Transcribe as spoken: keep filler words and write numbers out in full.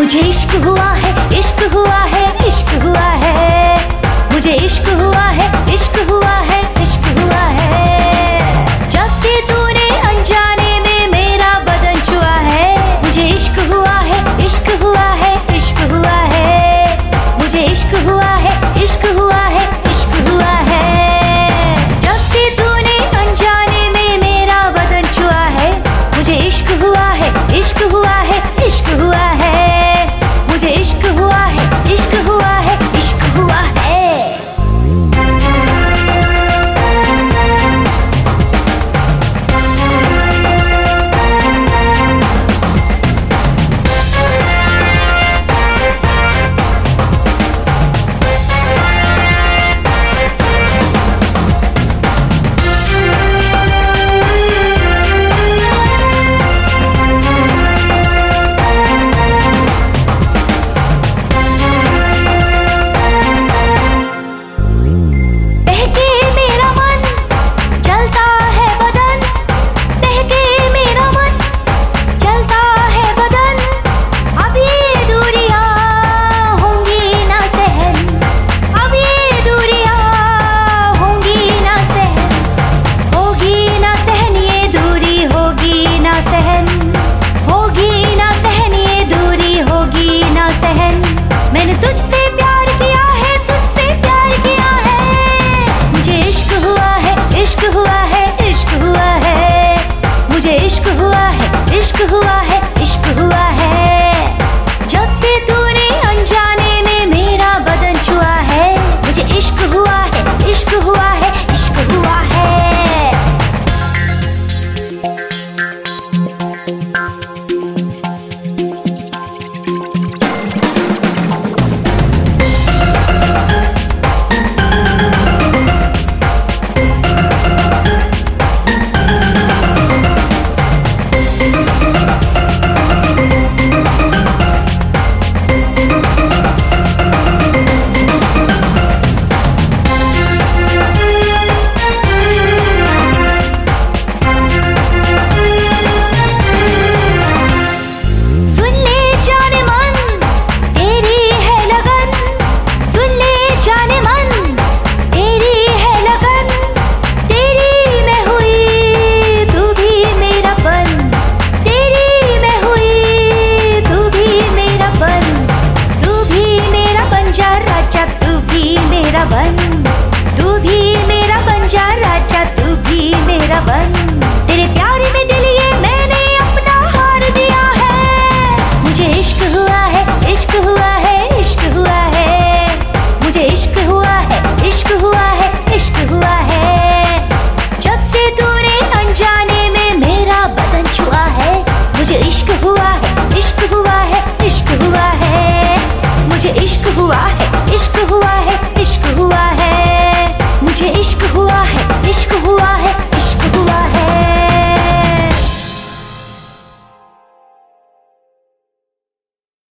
मुझे इश्क हुआ है, इश्क हुआ है, इश्क हुआ है, मुझे इश्क हुआ है, इश्क हुआ है, इश्क हुआ है। जब से तूने अनजाने में मेरा बदन छुआ है, मुझे इश्क हुआ है, इश्क हुआ है, इश्क हुआ है, मुझे इश्क हुआ है, इश्क हुआ है, इश्क हुआ है। जब से तूने अनजाने में मेरा बदन छुआ है, मुझे इश्क हुआ है, इश्क हुआ है, इश्क हुआ